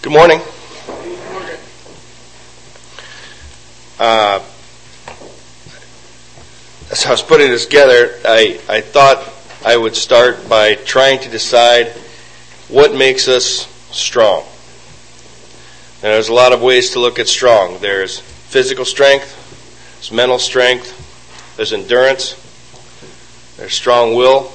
Good morning. As I was putting this together, I thought I would start by trying to decide what makes us strong. And there's a lot of ways to look at strong. There's physical strength, there's mental strength, there's endurance, there's strong will,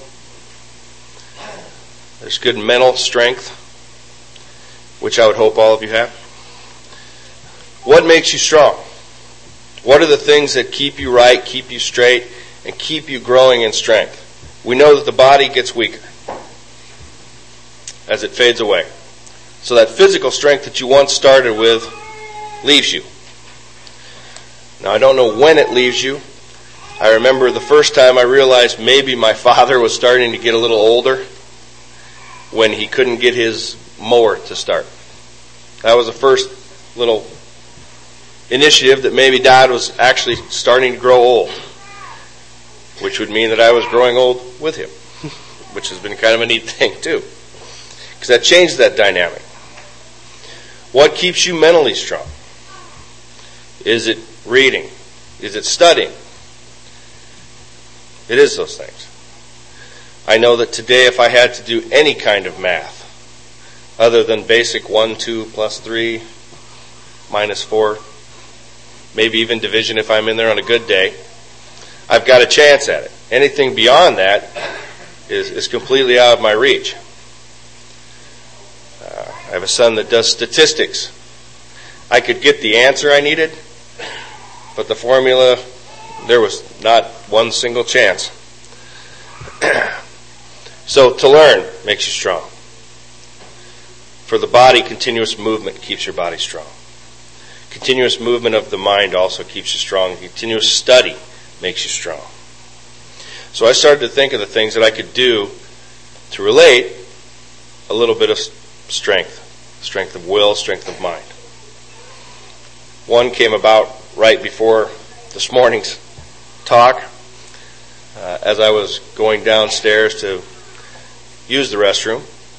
there's good mental strength, which I would hope all of you have. What makes you strong? What are the things that keep you right, keep you straight, and keep you growing in strength? We know that the body gets weaker as it fades away. So that physical strength that you once started with leaves you. Now, I don't know when it leaves you. I remember the first time I realized maybe my father was starting to get a little older when he couldn't get his mower to start. That was the first little initiative that maybe Dad was actually starting to grow old, which would mean that I was growing old with him, which has been kind of a neat thing too, because that changed that dynamic. What keeps you mentally strong? Is it reading? Is it studying? It is those things. I know that today if I had to do any kind of math other than basic 1, 2, plus 3, minus 4, maybe even division if I'm in there on a good day, I've got a chance at it. Anything beyond that is completely out of my reach. I have a son that does statistics. I could get the answer I needed, but the formula, there was not one single chance. So to learn makes you strong. For the body, continuous movement keeps your body strong. Continuous movement of the mind also keeps you strong. Continuous study makes you strong. So I started to think of the things that I could do to relate a little bit of strength. Strength of will, strength of mind. One came about right before this morning's talk. As I was going downstairs to use the restroom.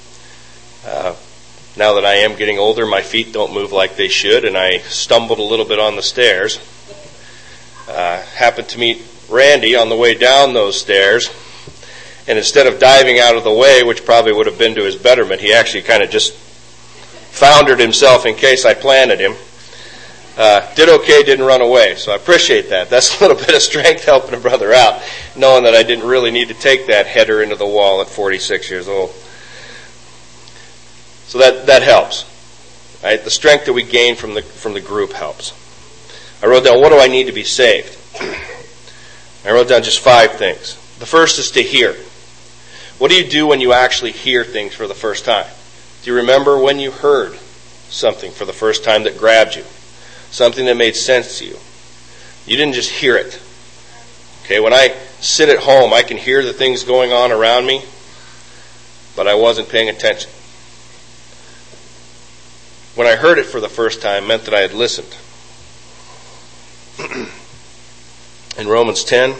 Now that I am getting older, my feet don't move like they should, and I stumbled a little bit on the stairs. Happened to meet Randy on the way down those stairs, and instead of diving out of the way, which probably would have been to his betterment, he actually kind of just foundered himself in case I planted him. Did okay, didn't run away, so I appreciate that. That's a little bit of strength helping a brother out, knowing that I didn't really need to take that header into the wall at 46 years old. So that helps. Right? The strength that we gain from the group helps. I wrote down, what do I need to be saved? I wrote down just 5 things. The first is to hear. What do you do when you actually hear things for the first time? Do you remember when you heard something for the first time that grabbed you? Something that made sense to you? You didn't just hear it. Okay, when I sit at home, I can hear the things going on around me, but I wasn't paying attention. When I heard it for the first time, it meant that I had listened. In Romans 10,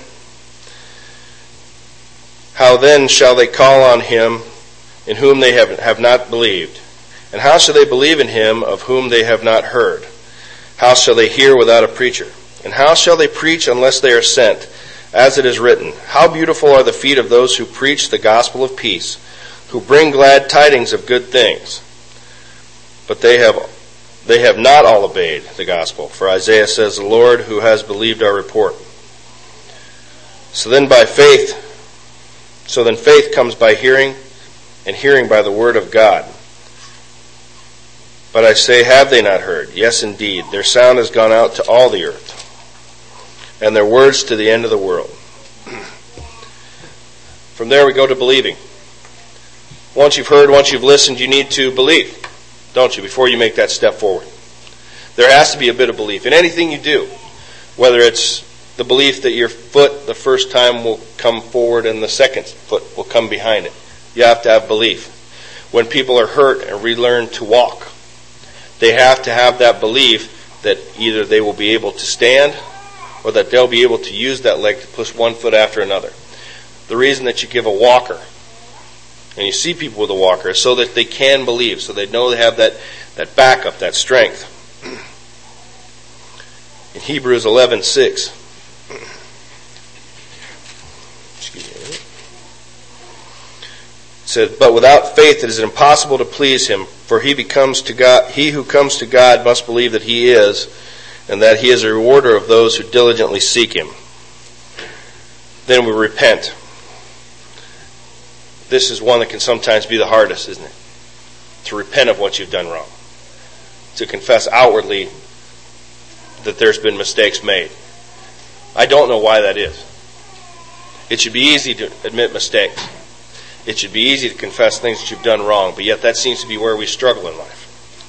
how then shall they call on him in whom they have not believed? And how shall they believe in him of whom they have not heard? How shall they hear without a preacher? And how shall they preach unless they are sent? As it is written, how beautiful are the feet of those who preach the gospel of peace, who bring glad tidings of good things. But they have not all obeyed the gospel. For Isaiah says, the Lord who has believed our report. So then faith comes by hearing, and hearing by the word of God. But I say, have they not heard? Yes, indeed. Their sound has gone out to all the earth, and their words to the end of the world. From there we go to believing. Once you've heard, once you've listened, you need to believe, don't you, before you make that step forward. There has to be a bit of belief in anything you do, whether it's the belief that your foot the first time will come forward and the second foot will come behind it. You have to have belief. When people are hurt and relearn to walk, they have to have that belief that either they will be able to stand or that they'll be able to use that leg to push one foot after another. The reason that you give a walker And you see people with a walker so that they can believe, so they know they have that backup, that strength. In Hebrews 11:6, it says, "But without faith it is impossible to please him, for he who comes to God must believe that he is, and that he is a rewarder of those who diligently seek him." Then we repent. This is one that can sometimes be the hardest, isn't it? To repent of what you've done wrong. To confess outwardly that there's been mistakes made. I don't know why that is. It should be easy to admit mistakes. It should be easy to confess things that you've done wrong, but yet that seems to be where we struggle in life.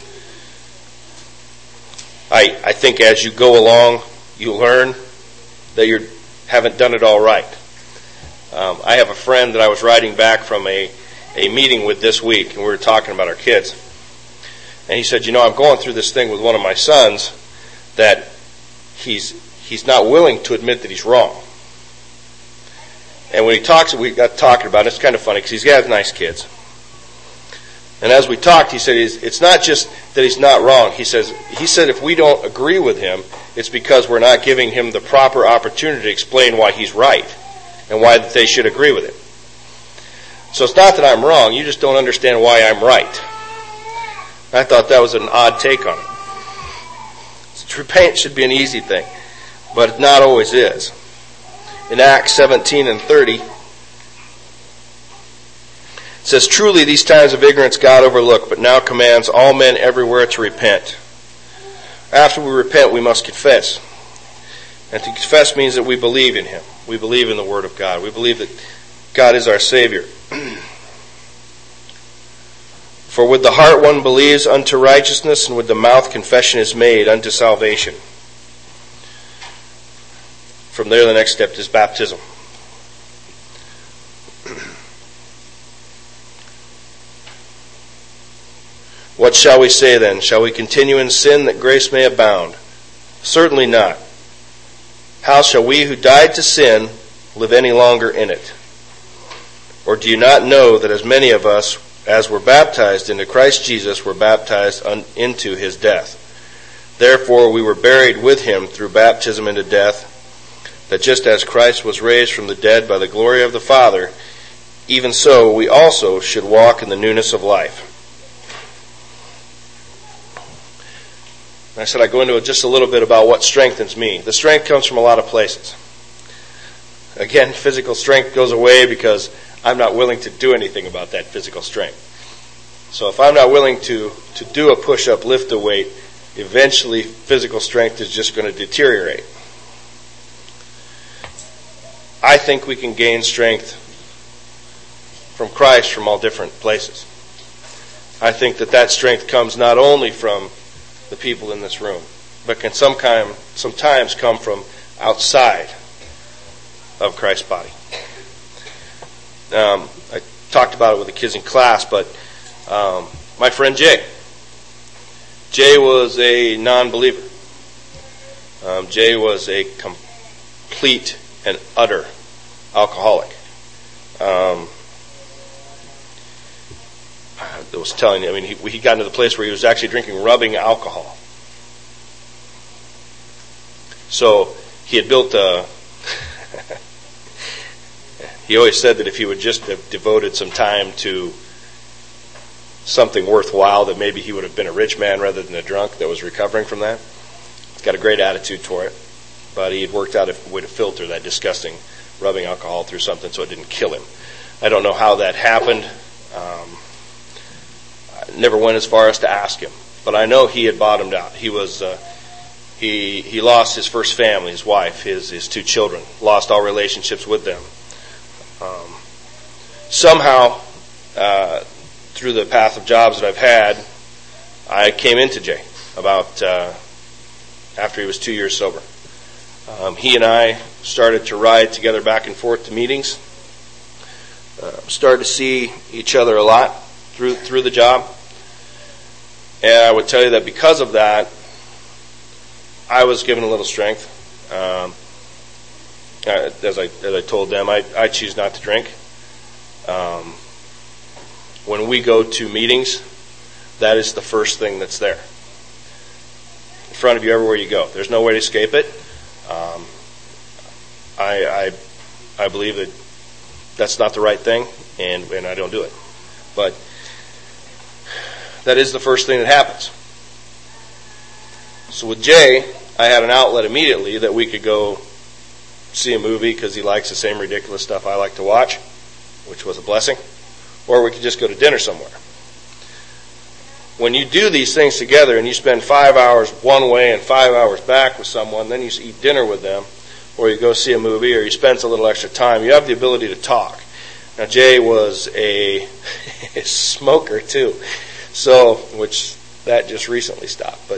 I think as you go along, you learn that you haven't done it all right. I have a friend that I was riding back from a meeting with this week, and we were talking about our kids. And he said, I'm going through this thing with one of my sons that he's not willing to admit that he's wrong. And when we got talking about it, it's kind of funny because he's got nice kids. And as we talked, he said it's not just that he's not wrong. He said if we don't agree with him, it's because we're not giving him the proper opportunity to explain why he's right and why they should agree with him. So it's not that I'm wrong, you just don't understand why I'm right. I thought that was an odd take on it. Repent should be an easy thing, but it not always is. In Acts 17:30, it says, "Truly these times of ignorance God overlooked, but now commands all men everywhere to repent." After we repent, we must confess. And to confess means that we believe in him. We believe in the Word of God. We believe that God is our Savior. "For with the heart one believes unto righteousness, and with the mouth confession is made unto salvation." From there, the next step is baptism. "What shall we say then? Shall we continue in sin that grace may abound? Certainly not. How shall we who died to sin live any longer in it? Or do you not know that as many of us as were baptized into Christ Jesus were baptized into his death? Therefore we were buried with him through baptism into death, that just as Christ was raised from the dead by the glory of the Father, even so we also should walk in the newness of life." And I said I go into just a little bit about what strengthens me. The strength comes from a lot of places. Again, physical strength goes away because I'm not willing to do anything about that physical strength. So if I'm not willing to do a push-up, lift a weight, eventually physical strength is just going to deteriorate. I think we can gain strength from Christ from all different places. I think that strength comes not only from the people in this room, but can sometimes come from outside of Christ's body. I talked about it with the kids in class, but my friend Jay was a non-believer. Jay was a complete and utter alcoholic. I was telling you, he got into the place where he was actually drinking rubbing alcohol. So he had built he always said that if he would just have devoted some time to something worthwhile, that maybe he would have been a rich man rather than a drunk that was recovering from that. He's got a great attitude toward it, but he had worked out a way to filter that disgusting rubbing alcohol through something so it didn't kill him. I don't know how that happened. I never went as far as to ask him, but I know he had bottomed out. He was he lost his first family, his wife, his two children, lost all relationships with them. Somehow, through the path of jobs that I've had, I came into Jay about after he was 2 years sober. He and I started to ride together back and forth to meetings. Started to see each other a lot through the job. And I would tell you that because of that, I was given a little strength. As I told them, I choose not to drink. when we go to meetings, that is the first thing that's there. In front of you everywhere you go. There's no way to escape it. I believe that that's not the right thing, and I don't do it. But that is the first thing that happens. So with Jay, I had an outlet immediately that we could go see a movie because he likes the same ridiculous stuff I like to watch, which was a blessing. Or we could just go to dinner somewhere. When you do these things together and you spend 5 hours one way and 5 hours back with someone, then you eat dinner with them, or you go see a movie, or you spend a little extra time, you have the ability to talk. Now, Jay was a smoker, too, so which that just recently stopped. But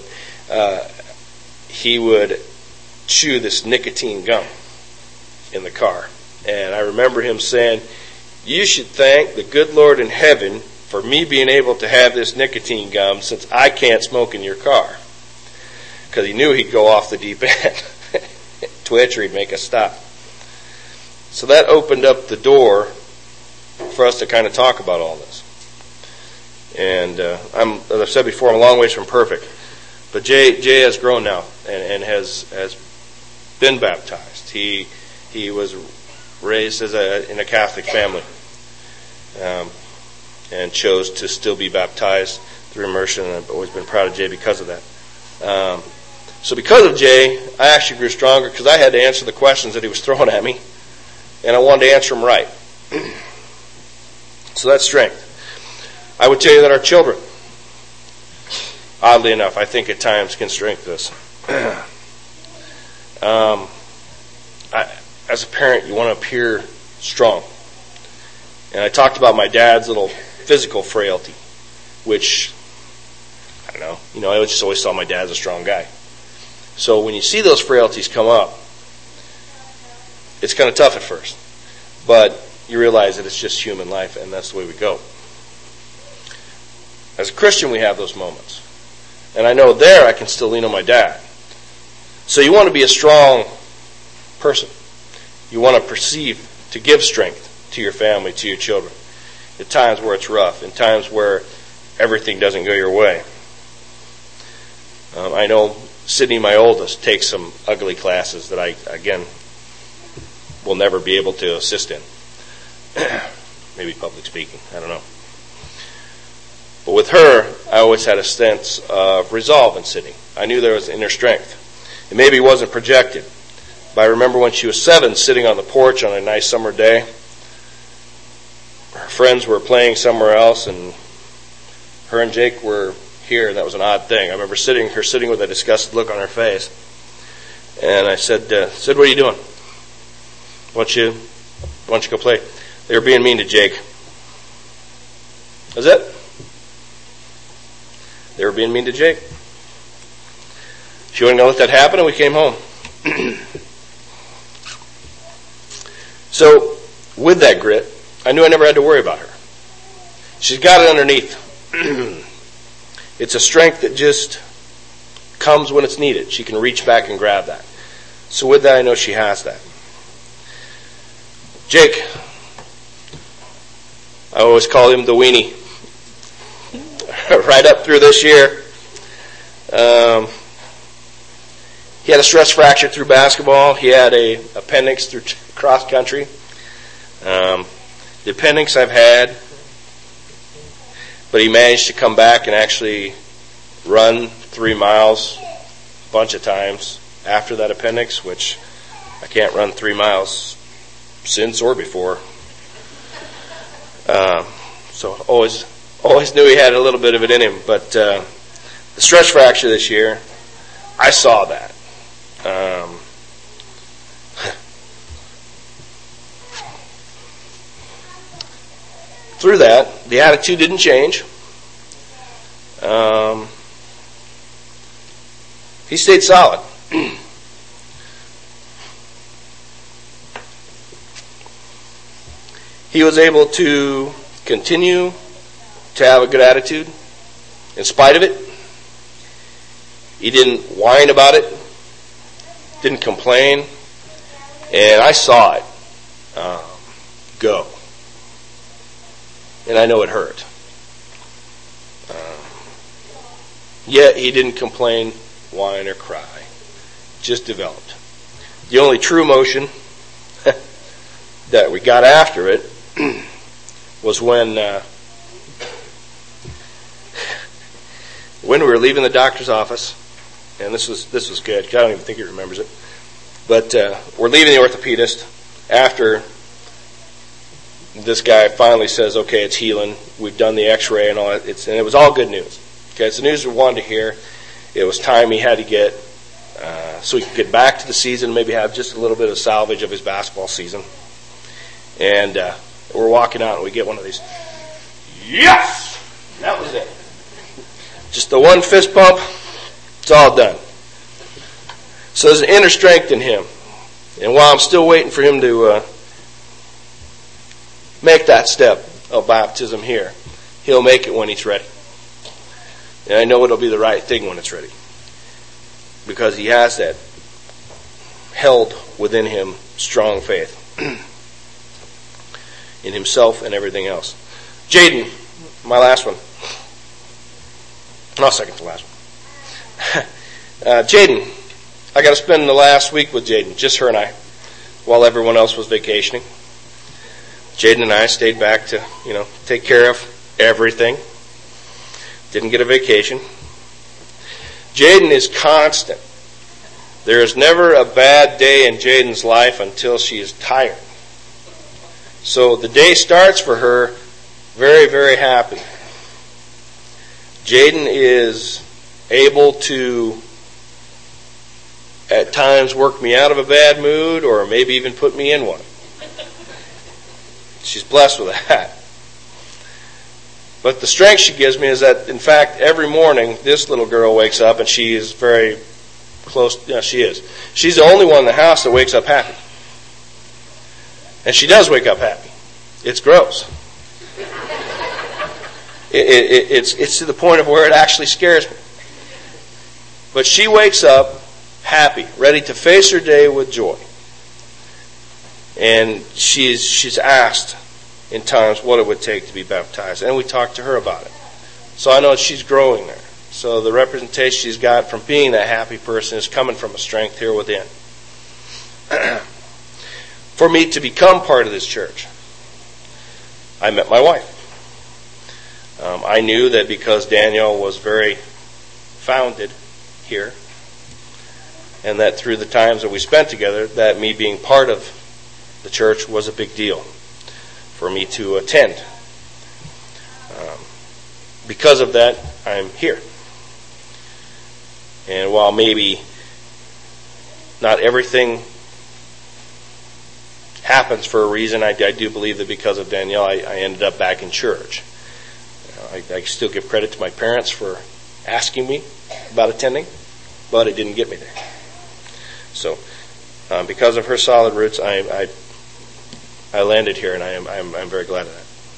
he would chew this nicotine gum in the car. And I remember him saying, "You should thank the good Lord in heaven for me being able to have this nicotine gum since I can't smoke in your car." Because he knew he'd go off the deep end. Twitch, or he'd make us stop. So that opened up the door for us to kind of talk about all this. And as I've said before, I'm a long ways from perfect. But Jay has grown now and has been baptized. He was raised in a Catholic family. And chose to still be baptized through immersion, and I've always been proud of Jay because of that. So because of Jay, I actually grew stronger because I had to answer the questions that he was throwing at me, and I wanted to answer them right. So that's strength. I would tell you that our children, oddly enough, I think at times can strengthen us. As a parent, you want to appear strong. And I talked about my dad's little physical frailty, which, I don't know, I just always saw my dad as a strong guy. So when you see those frailties come up, it's kind of tough at first. But you realize that it's just human life, and that's the way we go. As a Christian, we have those moments. And I know there I can still lean on my dad. So you want to be a strong person. You want to give strength to your family, to your children. At times where it's rough, in times where everything doesn't go your way. I know Sydney, my oldest, takes some ugly classes that I, again, will never be able to assist in. Maybe public speaking, I don't know. But with her, I always had a sense of resolve in Sydney. I knew there was inner strength. It maybe wasn't projected. But I remember when she was 7, sitting on the porch on a nice summer day. Her friends were playing somewhere else, and her and Jake were here, and that was an odd thing. I remember her sitting with a disgusted look on her face. And I said, what are you doing? Why don't you go play? They were being mean to Jake. That's it. They were being mean to Jake. She wasn't going to let that happen, and we came home. So, with that grit, I knew I never had to worry about her. She's got it underneath. It's a strength that just comes when it's needed. She can reach back and grab that. So with that, I know she has that. Jake, I always call him the weenie. Right up through this year. He had a stress fracture through basketball. He had an appendix through cross country. The appendix I've had, but he managed to come back and actually run 3 miles a bunch of times after that appendix, which I can't run 3 miles since or before. So always knew he had a little bit of it in him. But the stress fracture this year, I saw that. Through that, the attitude didn't change. He stayed solid. He was able to continue to have a good attitude in spite of it. He didn't whine about it, didn't complain, and I saw it go. And I know it hurt. Yet he didn't complain, whine, or cry. Just developed. The only true emotion that we got after it was when we were leaving the doctor's office, and this was good. I don't even think he remembers it. But we're leaving the orthopedist after this guy finally says, okay, it's healing. We've done the x-ray and all that. And it was all good news. Okay, it's the news we wanted to hear. It was time he had to get so he could get back to the season, maybe have just a little bit of salvage of his basketball season. And we're walking out and we get one of these. Yes! That was it. Just the one fist pump. It's all done. So there's an inner strength in him. And while I'm still waiting for him to make that step of baptism here, he'll make it when he's ready. And I know it'll be the right thing when it's ready. Because he has that held within him strong faith in himself and everything else. Jaden, my last one. No, second to last one. Jaden, I got to spend the last week with Jaden, just her and I, while everyone else was vacationing. Jaden and I stayed back to, take care of everything. Didn't get a vacation. Jaden is constant. There is never a bad day in Jaden's life until she is tired. So the day starts for her very, very happy. Jaden is able to at times work me out of a bad mood or maybe even put me in one. She's blessed with that. But the strength she gives me is that, in fact, every morning this little girl wakes up and she is very close. Yeah, she is. She's the only one in the house that wakes up happy. And she does wake up happy. It's gross. It's to the point of where it actually scares me. But she wakes up happy, ready to face her day with joy. And she's asked in times what it would take to be baptized. And we talked to her about it. So I know she's growing there. So the representation she's got from being that happy person is coming from a strength here within. For me to become part of this church, I met my wife. I knew that because Danielle was very founded here, and that through the times that we spent together, that me being part of the church was a big deal for me to attend. Because of that, I'm here. And while maybe not everything happens for a reason, I do believe that because of Danielle, I ended up back in church. I still give credit to my parents for asking me about attending, but it didn't get me there. So, because of her solid roots, I landed here, and I'm very glad of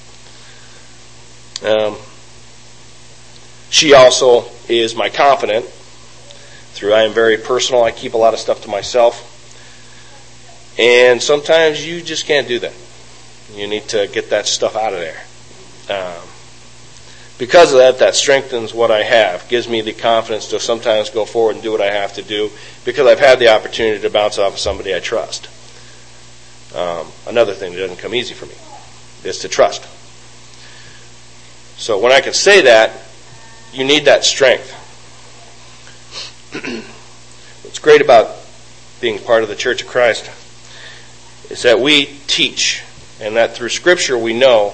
that. She also is my confidant. I am very personal. I keep a lot of stuff to myself, and sometimes you just can't do that. You need to get that stuff out of there. Because of that strengthens what I have, gives me the confidence to sometimes go forward and do what I have to do, because I've had the opportunity to bounce off of somebody I trust. Another thing that doesn't come easy for me is to trust. So when I can say that, you need that strength. What's great about being part of the Church of Christ is that we teach, and that through Scripture we know,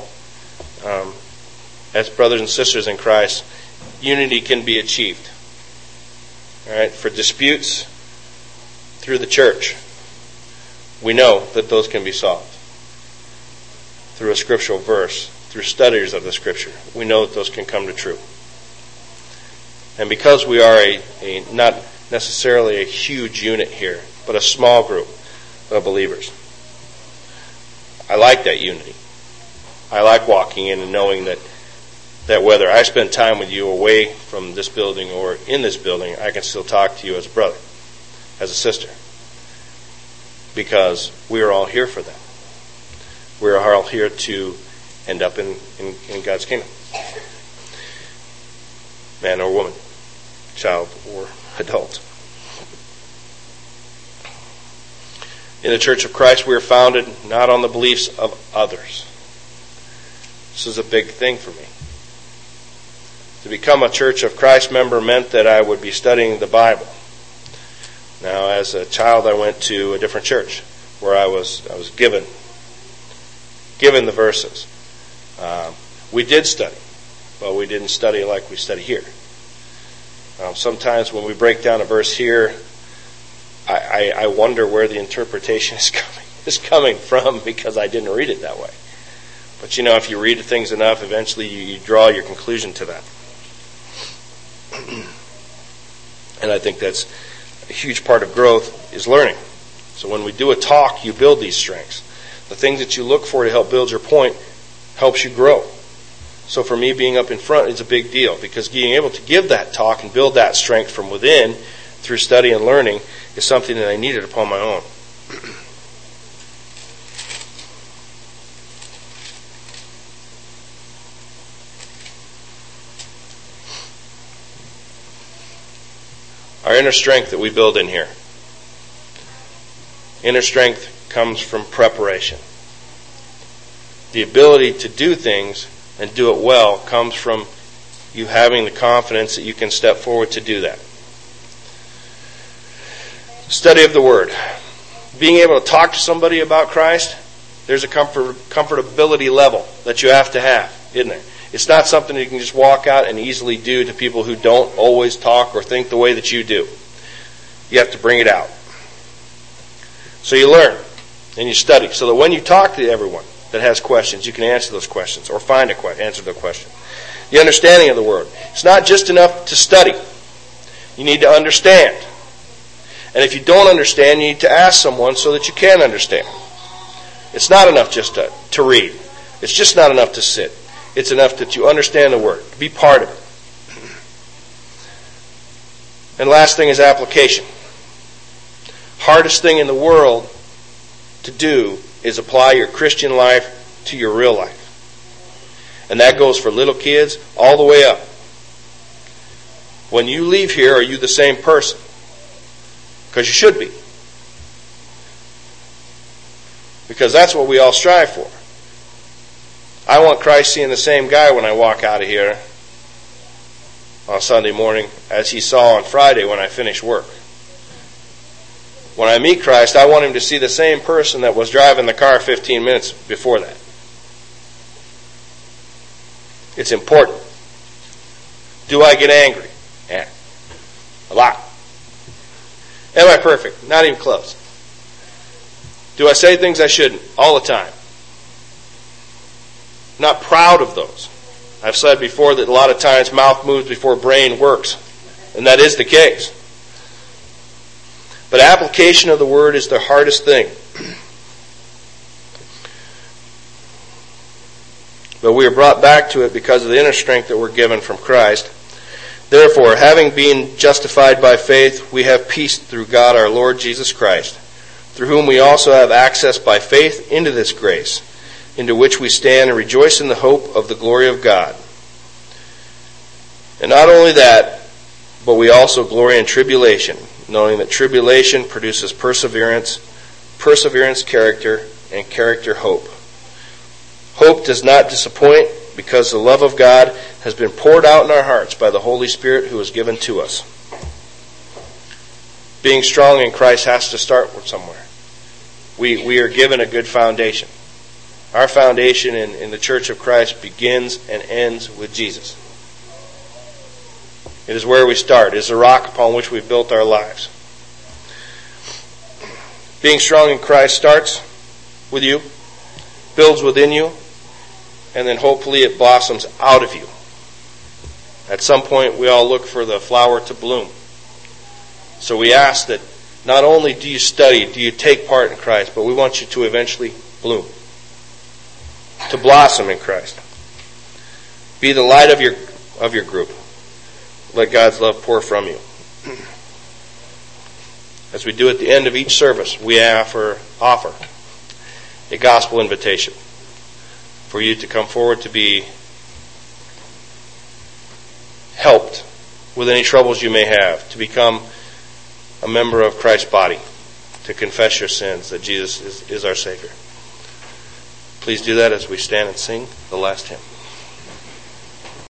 as brothers and sisters in Christ, unity can be achieved. All right, for disputes through the church, we know that those can be solved through a scriptural verse, through studies of the Scripture. We know that those can come to true. And because we are a not necessarily a huge unit here, but a small group of believers, I like that unity. I like walking in and knowing that whether I spend time with you away from this building or in this building, I can still talk to you as a brother, as a sister. Because we are all here for that. We are all here to end up in God's kingdom. Man or woman. child or adult. In the Church of Christ, we are founded not on the beliefs of others. This is a big thing for me. To become a Church of Christ member meant that I would be studying the Bible. Now, as a child, I went to a different church where I was given the verses. We did study, but we didn't study like we study here. Sometimes when we break down a verse here, I wonder where the interpretation is coming from, because I didn't read it that way. But if you read things enough, eventually you draw your conclusion to that. And I think that's a huge part of growth, is learning. So when we do a talk, you build these strengths. The things that you look for to help build your point helps you grow. So for me, being up in front is a big deal, because being able to give that talk and build that strength from within through study and learning is something that I needed upon my own. Our inner strength that we build in here. Inner strength comes from preparation. The ability to do things and do it well comes from you having the confidence that you can step forward to do that. Study of the Word. Being able to talk to somebody about Christ, there's a comfortability level that you have to have, isn't there? It's not something you can just walk out and easily do to people who don't always talk or think the way that you do. You have to bring it out. So you learn and you study, so that when you talk to everyone that has questions, you can answer those questions or find answer the question. The understanding of the Word. It's not just enough to study. You need to understand. And if you don't understand, you need to ask someone so that you can understand. It's not enough just to read. It's just not enough to sit. It's enough that you understand the Word, to be part of it. And last thing is application. Hardest thing in the world to do is apply your Christian life to your real life. And that goes for little kids all the way up. When you leave here, are you the same person? Because you should be. Because that's what we all strive for. I want Christ seeing the same guy when I walk out of here on Sunday morning as he saw on Friday when I finish work. When I meet Christ, I want him to see the same person that was driving the car 15 minutes before that. It's important. Do I get angry? Yeah. A lot. Am I perfect? Not even close. Do I say things I shouldn't? All the time. Not proud of those. I've said before that a lot of times mouth moves before brain works. And that is the case. But application of the Word is the hardest thing. But we are brought back to it because of the inner strength that we're given from Christ. Therefore, having been justified by faith, we have peace through God our Lord Jesus Christ, through whom we also have access by faith into this grace, into which we stand and rejoice in the hope of the glory of God. And not only that, but we also glory in tribulation, knowing that tribulation produces perseverance, perseverance character, and character hope. Hope does not disappoint, because the love of God has been poured out in our hearts by the Holy Spirit who is given to us. Being strong in Christ has to start somewhere. We are given a good foundation. Our foundation in the Church of Christ begins and ends with Jesus. It is where we start. It is the rock upon which we built our lives. Being strong in Christ starts with you, builds within you, and then hopefully it blossoms out of you. At some point, we all look for the flower to bloom. So we ask that not only do you study, do you take part in Christ, but we want you to eventually bloom, to blossom in Christ. Be the light of your group. Let God's love pour from you. As we do at the end of each service, we offer a gospel invitation for you to come forward to be helped with any troubles you may have, to become a member of Christ's body, to confess your sins, that Jesus is our Savior. Please do that as we stand and sing the last hymn.